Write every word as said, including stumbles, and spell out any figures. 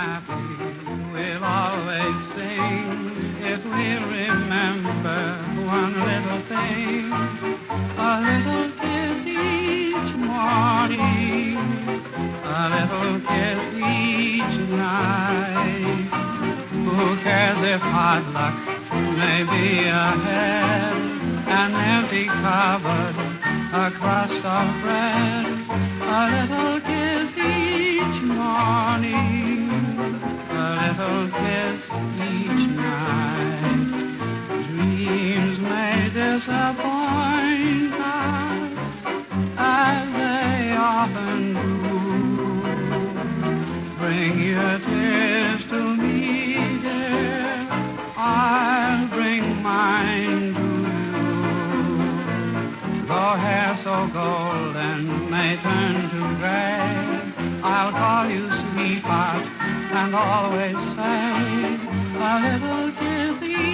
happy, we'll always sing if we remember one little thing. A little kiss each morning, a little kiss each night. Who cares if hard luck may be ahead, an empty cupboard, a crust of bread, a little kiss each morning, a little kiss each night. Dreams may disappoint us, as they often do. Bring your tears to me, dear, I'll bring mine to you. Though hair so golden may turn to gray, I'll call you sweetheart and always say a little kiss